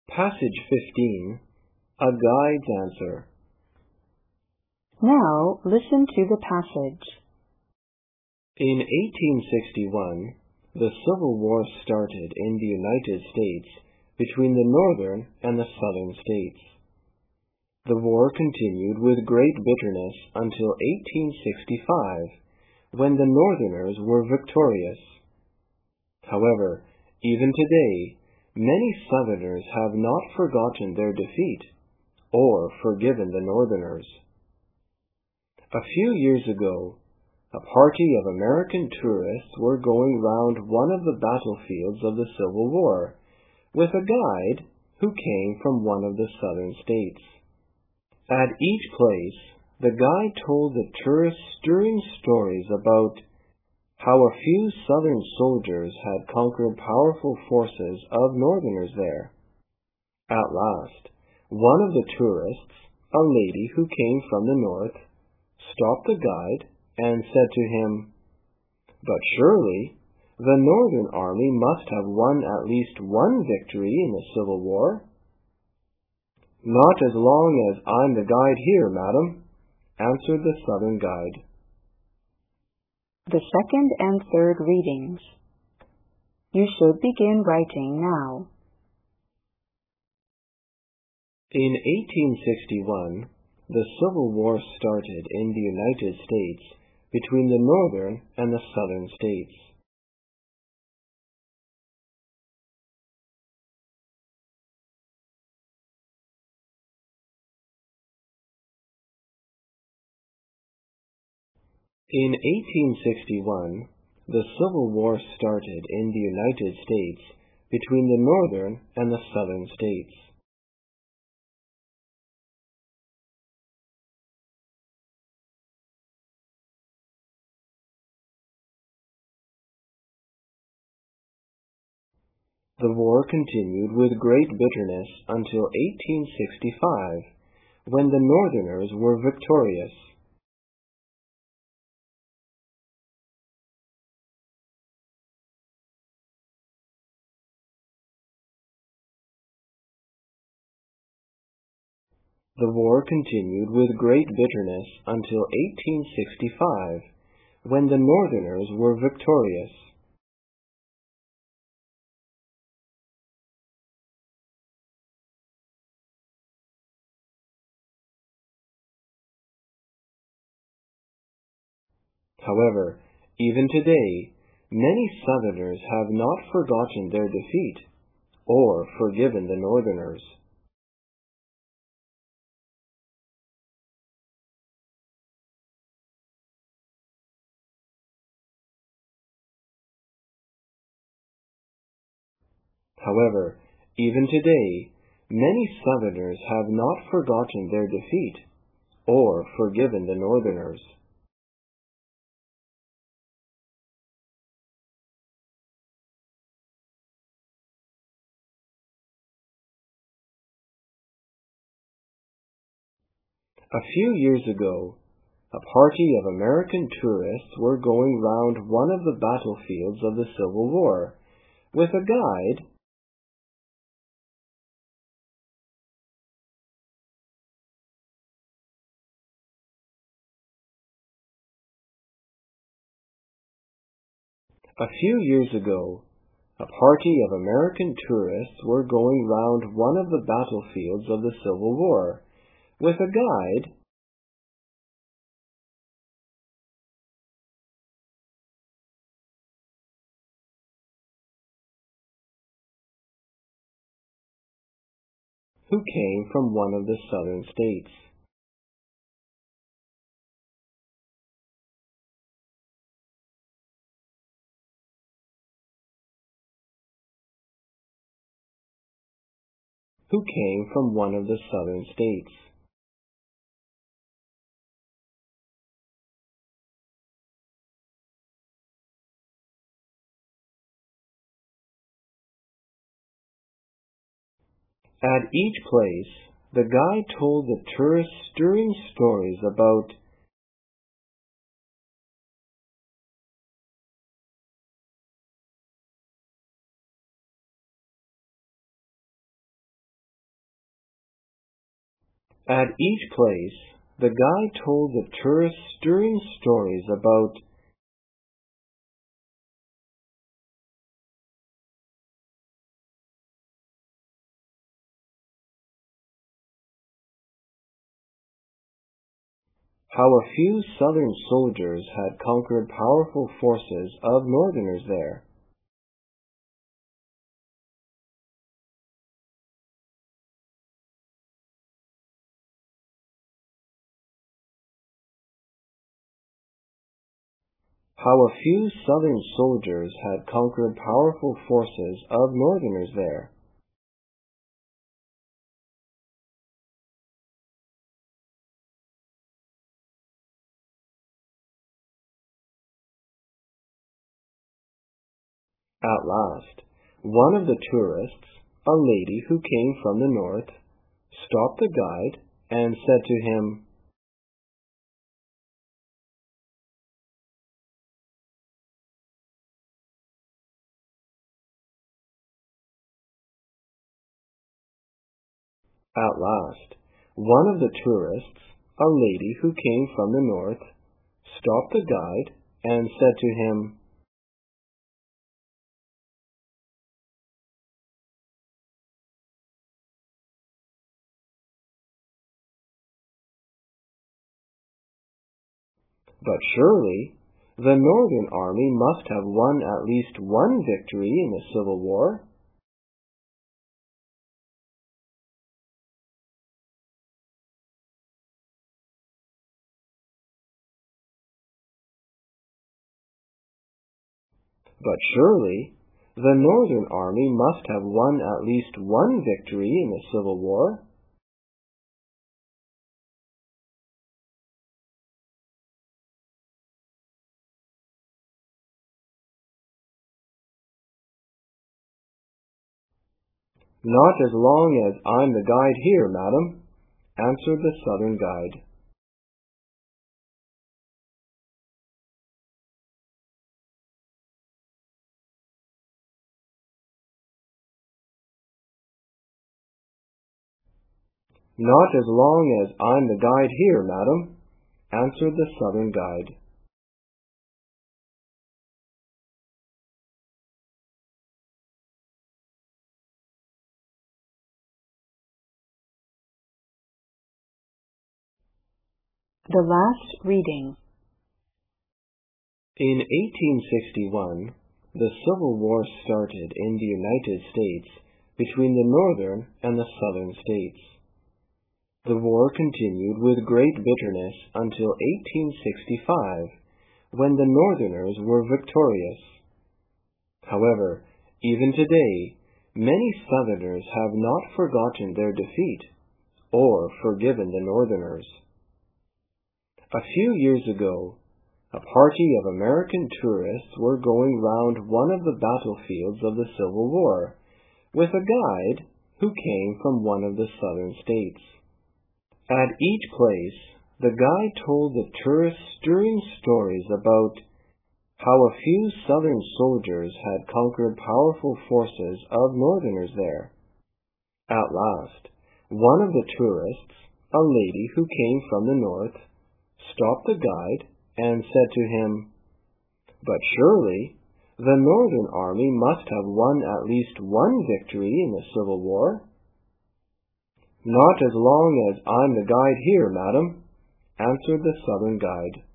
Passage 15. A Guide's Answer. Now listen to the passage. In 1861, the Civil War started in the United States between the northern and the southern states. The war continued with great bitterness until 1865, when the Northerners were victorious. However, even today, many Southerners have not forgotten their defeat or forgiven the Northerners. A few years ago, a party of American tourists were going round one of the battlefields of the Civil War with a guide who came from one of the southern states. At each place, the guide told the tourists stirring stories about how a few southern soldiers had conquered powerful forces of northerners there. At last, one of the tourists, a lady who came from the north, stopped the guide and said to him, "But surely the Northern Army must have won at least one victory in the Civil War." "Not as long as I'm the guide here, madam," answered the Southern guide. The second and third readings. You should begin writing now. In 1861, the Civil War started in the United States between the northern and the southern states. In 1861, the Civil War started in the United States between the northern and the southern states. The war continued with great bitterness until 1865, when the Northerners were victorious. The war continued with great bitterness until 1865, when the Northerners were victorious. However, even today, many Southerners have not forgotten their defeat or forgiven the Northerners. However, even today, many Southerners have not forgotten their defeat or forgiven the Northerners. A few years ago, a party of American tourists were going round one of the battlefields of the Civil War with a guide A few years ago, a party of American tourists were going round one of the battlefields of the Civil War with a guide who came from one of the southern states. Who came from one of the southern states. At each place, the guide told the tourists stirring stories about At each place, the guide told the tourists stirring stories about how a few Southern soldiers had conquered powerful forces of Northerners there. How a few Southern soldiers had conquered powerful forces of Northerners there. At last, one of the tourists, a lady who came from the north, stopped the guide and said to him, At last, one of the tourists, a lady who came from the north, stopped the guide and said to him, But surely, the Northern Army must have won at least one victory in the Civil War. But surely, the Northern Army must have won at least one victory in the Civil War. Not as long as I'm the guide here, madam, answered the Southern guide. Not as long as I'm the guide here, madam, answered the Southern guide. The last reading. In 1861, the Civil War started in the United States between the Northern and the Southern states. The war continued with great bitterness until 1865, when the Northerners were victorious. However, even today, many Southerners have not forgotten their defeat or forgiven the Northerners. A few years ago, a party of American tourists were going round one of the battlefields of the Civil War with a guide who came from one of the Southern states. At each place, the guide told the tourists stirring stories about how a few Southern soldiers had conquered powerful forces of Northerners there. At last, one of the tourists, a lady who came from the north, stopped the guide and said to him, But surely, the Northern Army must have won at least one victory in the Civil War. Not as long as I'm the guide here, madam, answered the Southern guide.